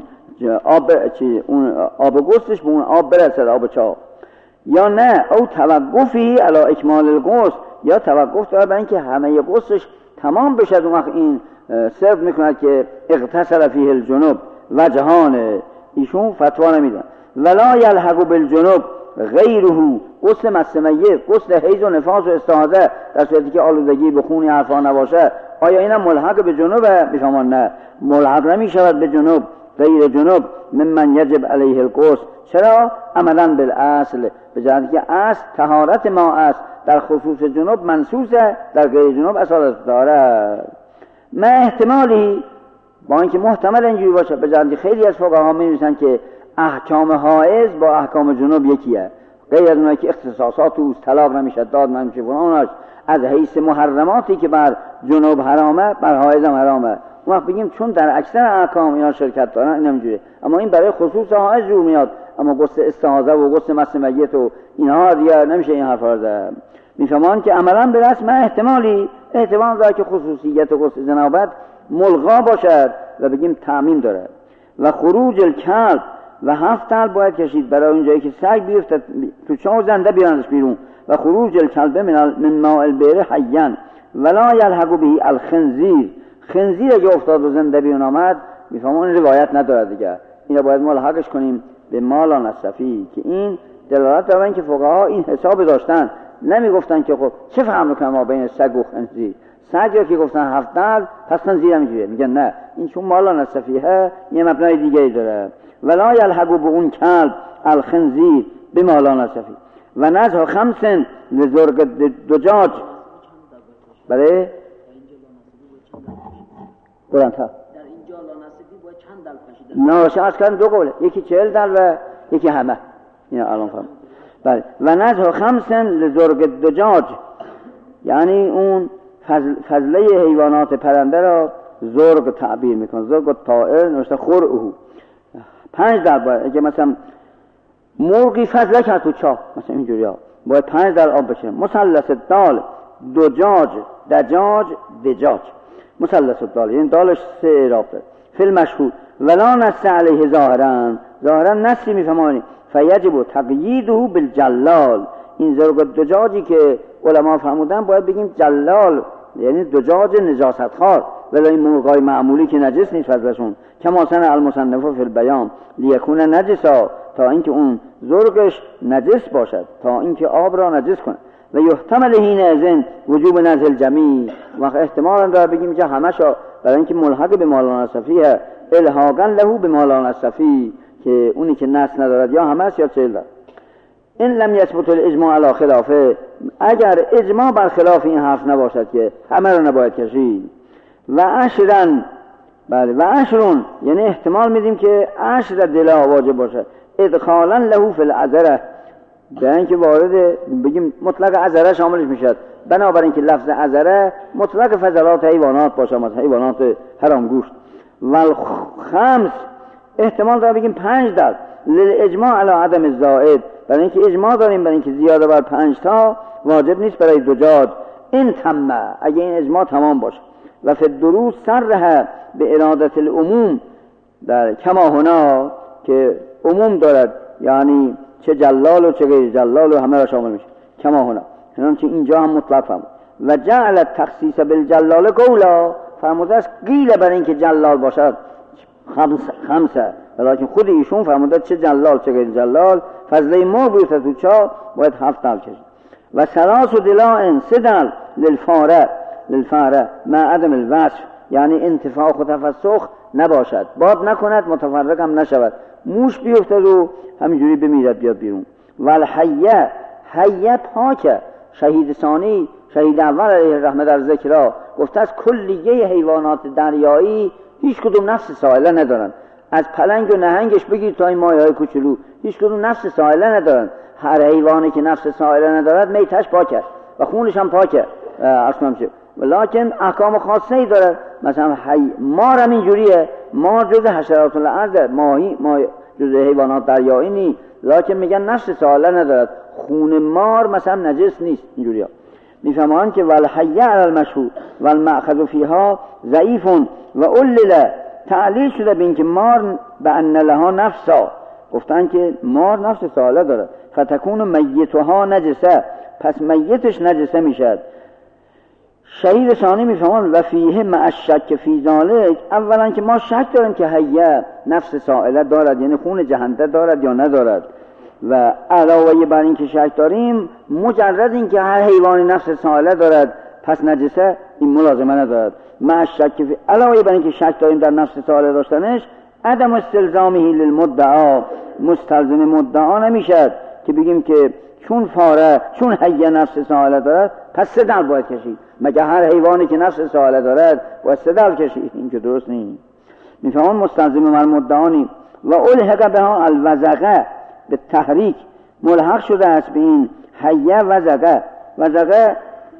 [SPEAKER 2] آب غسلش به اون آب برسد، آب چاه. یا نه او توقفی علی اکمال الغسل، یا توقف داره برای اینکه همه غسلش تمام بشه، اون وقت این صرف میکند که اغتسل فیه الجنوب و جهان. ایشون فتوا نمیدن. ولا یلحق بالجنوب غیره، غسل مس میت، غسل حیض و نفاس و استحاضه در صورتی که آلودگی به خون حرفا نباشه، آیا اینم ملحق به جنوبه؟ میفهمان نه، ملحق نمیشود به جنوب، غیر جنوب ممن یجب علیه الغسل. چرا؟ عملا بالاصل، به جهتی که اصل طهارت ما است، در خصوص جنوب منصوصه، در غیر جنوب اصالت دارد. ما احتمالی، با اینکه محتمل اینجوری باشه، به جهتی خیلی از فقها می‌نویسن که احکام حائض با احکام جنوب یکیه، غیر از اونایی که اختصاصات اوست، طلاق نمیشه، داد نمیشه، فلانش از حیث محرماتی که بر جنوب حرامه بر حائض هم حرامه. ما بگیم چون در اکثر احکام اینا شرکت دارن این نمیجوره، اما این برای خصوص حائض جور میاد، اما غسل استحاضه و غسل مس میت و اینها دیگه نمیشه این حرفا زد. میفهمان که عملا به رسم احتمال داره که خصوصیت غسل جنابت ملغا باشد و بگیم تعمیم داره. و خروج الکلب، و 7 تل باید کشید برای اونجایی که سگ بیفته تو چاه زنده بیارنش بیرون. و خروج الکلب من ماء البئر حیا ولا یلحق به الخنزیر، خنزیر اگه افتاد و زنده بیرون آمد میفهمون روایت نداره دیگه، اینا باید ملحقش کنیم به ما لا نصفی، که این دلالت داره که فقها این حساب داشتن، نمیگفتن که خب چه فهم میکنم ما بین سگ و خنزیر، سگ که گفتن 7 تل پس خنزیر میگه، میگن نه این چون ما لا نصفیه یه مبنای دیگه ای داره. ولا یلحق به اون کلب الخنزیر به ما لا نصفی. و نزه 5 لزرگ دجاج، بله برانتا در اینجا لا نصفی باید چند دل کشیده؟ نه شاید کردن 2 قوله، یکی 40 دل و یکی همه، اینا الان فهم. بله. و نزه 5 لزرگ دجاج، یعنی اون فضله حیوانات پرنده را زرگ تعبیر میکنه، زرگ و طائر نوشته خرعه، 5 دل باید، اگه مثلا مرغی فضله کرد تو چاه مثلا اینجوری ها باید 5 دل آب بشه. مثلث دال
[SPEAKER 4] دجاج، دجاج، دجاج، مثلث الدال، یعنی دالش 3 اعراب داره. فی المشهور ولا نص علیه ظاهرا نصی میفهمانی فیجب تقییده بالجلال. این زرق دجاجی که علما فرمودن باید بگیم جلال، یعنی دجاج نجاست خوار، ولی این مرغای معمولی که نجس نیست فضلشون. کما صنع المصنف فی البیان لیکون نجسا، تا اینکه اون زرقش نجس باشد، تا اینکه آب را نجس کنه. و یحتمل حین اذن وجوب نزل جمیع، وقت احتمال داره بگیم که همشا، برای اینکه ملحق به مالان الصفیه الحاقا له به مالان الصفی، که اونی که نص ندارد یا همش یا چهل دارد. این لم یثبت الاجماع علی خلافه، اگر اجماع بر خلاف این حرف نباشد که همه را نباید کشید. و عشرن، بله، و عشرون، یعنی احتمال میدیم که عشر دلا واجب باشد ادخالا له فی العذره، به اینکه وارد بگیم مطلق عذره شاملش میشد، بنابراین که لفظ عذره مطلق فضلات حیوانات باشه، مثلا حیوانات حرام گوشت. و الخمس، احتمال داره بگیم 5 در للاجماع علی عدم الزائد، برای اینکه اجماع داریم برای اینکه زیاده بر 5 تا واجب نیست برای دجاج. این تمه، اگه این اجماع تمام باشه. و فی الدروس صرح به ارادت العموم، در کما هنا، که عموم دارد، یعنی چه جلال و چه غیر جلال و همه را شامل میشه. کما هنا، چنانچه اینجا هم مطلق فرمود. و جعل التخصیص بالجلال قولا، فرموده است قیل برای اینکه جلال باشد خمسه، ولیکن خود ایشون فرموده چه جلال چه غیر جلال. فضله ما بوده تو چا باید 7 دل کشید. و سلاس و دلاء 3 دل للفاره مع عدم الوصف، یعنی انتفاخ و تفسخ نباشد، باد نکند، متفرق هم نشود، موش بیفتد و همینجوری بمیرد بیاد بیرون. و الحیه، حیه پاکه. شهید ثانی، شهید اول علیه رحمت در ذکرها گفته از کلیه حیوانات دریایی هیچ کدوم نفس سائله ندارن، از پلنگ و نهنگش بگیر تا این ماهی‌های کوچولو هیچ کدوم نفس سائله ندارن. هر حیوانی که نفس سائله ندارد میتش پاکه و خونش هم پاکه اصلا میشه، ولیکن احکام خاصه ای داره. مثلا مار هم اینجوریه، مار جز حشرات الارض، ماهی جز حیوانات دریایی نیست، لکن میگن نفس سائله ندارد. خون مار مثلا نجس نیست. اینجوریه میفهمان که والحیه علی المشهور والمأخذ فیها ضعیف و علل، تعلیل شده به اینکه مار به ان لها نفسا، گفتن که مار نفس سائله داره، فتکون میتها نجسه، پس میتش نجسه میشد. شهید ثانی میفهمان و فیه مع الشک فی ذالک، اولا که ما شک داریم که حیه نفس سائله دارد، یعنی خون جهنده دارد یا ندارد، و علاوه بر این که شک داریم مجرد این که هر حیوانی نفس سائله دارد پس نجسه، این ملازمه ندارد. مع الشک فی، علاوه بر این که شک داریم در نفس سائله داشتنش، عدم استلزامه للمدعا، مستلزم مدعا نمیشد که بگیم که چون حیه نفس سائله دارد پس 3 دل باید کشید، مگه هر حیوانی که نفس سائله دارد باید 3 دل کشید؟ این که درست نیست. میفهمون مستلزم مر مدعانی. و الحق بها الوزغه، به تحریک ملحق شده است به این حیه وزغه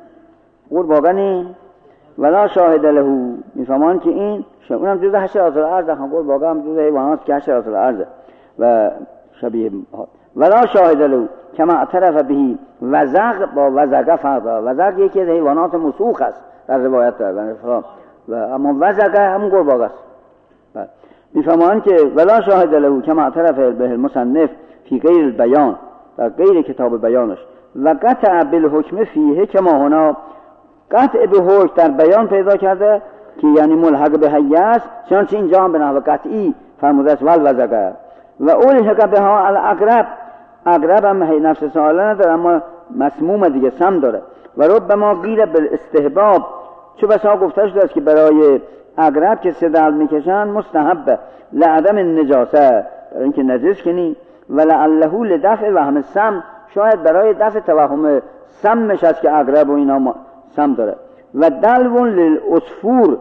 [SPEAKER 4] قرباغنی ولا شاهد له. میفهمان که این اونم جزء حشرات الارض، قرباغه هم جزء حیوانات که حشرات الارض و شبیه ولا شاهد له کما اعترف بهی. وزغ با وزغه فرق، وزغ یکی از حیوانات مسوخ است در روایت دارد و اما وزغه هم قرباغه است. میفهمان که ولا شاهد له کما اعترف به المصنف فی غیر البیان، در غیر کتاب بیانش. و قطع بالحکم فیه کما هنا، قطع به حکم در بیان پیدا کرده که یعنی ملحق به حیه است، چنانچه اینجا هم به نحو قطعی فرموده است والوزغه. و الحق بها العقرب، عقرب هم نفس سائله نداره اما مسموم دیگه، سم داره. و ربما قیل بالاستحباب، چه بسا گفته شده است که برای عقرب که 3 دل میکشن مستحبه لعدم النجاسه، برای اینکه نجس کنی. و لعله لدفع وهم سم، شاید برای دفع توهم سمش است که عقرب و اینا سم داره. و دلون للعصفور،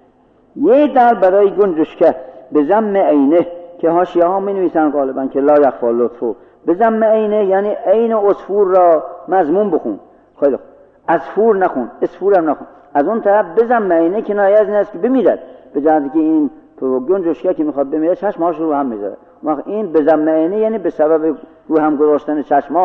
[SPEAKER 4] 1 دل برای گنجشکه به ضم عینه، که حاشیه ها می نویسن غالبا که لا یخفی لطفه، به ضم عینه یعنی عین عصفور را مضمون بخون، خیلی عصفور نخون، عصفور هم نخون. از اون طرف به ضم عینه کنایه از این است که بمیرد، به جهتی که این گنجشکه که میخواد بمیره چشماش رو هم میذاره. این به ضم عینه یعنی به سبب رو هم گذاشتن چشماش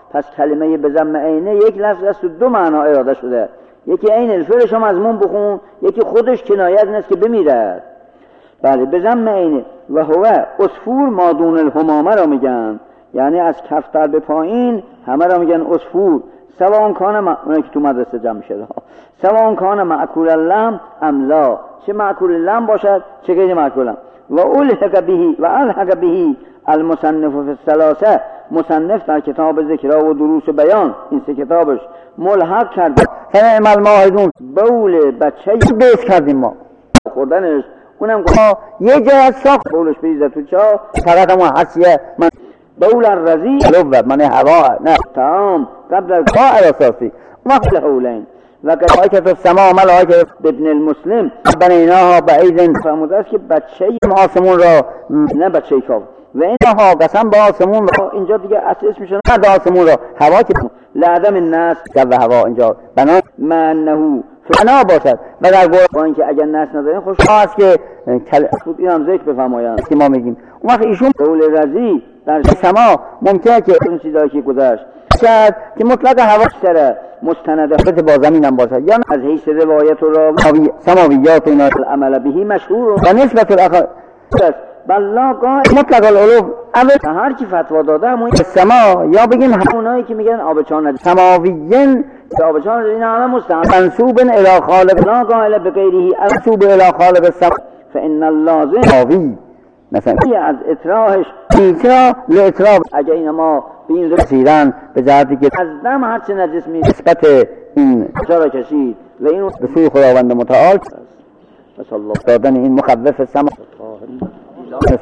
[SPEAKER 4] پس کلمه به ضم عینه یک لفظ است و دو معنا اراده شده. یکی عین الفعلش هم مضمون بخون، یکی خودش کنایه از این است که بمیرد. بله به ضم عینه. و هو عصفور ما دون الهمامه را میگن، یعنی از کفتر به پایین همه را میگن عصفور. سواء کان اونایی که تو مدرسه جمع شده، سواء کان معکول اللحم ام لا، چه معکول اللحم باشد چه غیر معکول اللحم. و الحق به المصنف فی الثلاثه، مصنف در کتاب ذکرها و دروس و بیان این سه کتابش ملحق کرده. فنعم الماهدون، بول بچه بیس کردیم ما خوردنش، اونم یه جا از ساخت بولش بریزه تو چا، فقط همون حسیه من بول الرزی لوت من هوا نه تمام قبل القاع الاساسی وقت الاولین و که السماء ملائکه ابن المسلم بنیناها بعیدن، فرموده است که بچه آسمون را نه بچه کاف و اینها قسم با آسمون را، اینجا دیگه اساس میشه نه آسمون را، هوا که لعدم الناس جو هوا اینجا بنا منهو فنا باشد و در با اینکه اگر ناس ندارین خوش است که این هم ذکر بفرمایند که ما میگیم. اون وقت ایشون قول رضی در سما ممکنه که اون چیزایی که گذشت شاید که مطلق هوا سره مستند با زمین هم باشد، یا از حیث روایت و راوی سماویات و اینا العمل بهی مشهور و نسبت الاخر بلا قائل مطلق العلو. اول هر کی فتوا داده همون سما، یا بگیم همونایی که میگن آبچان ندید سماویین آبچان این همه مستند منسوب الی خالق لا قائل بغیره منسوب الی خالق السما فان اللازم آوی مثلا از اطراحش ایترا لاطراح. اگه این ما به این رسیدن به جهتی که از دم هر چه نجس می نسبت این چرا کشید و این به سوی خداوند متعال دادن این مخوف سما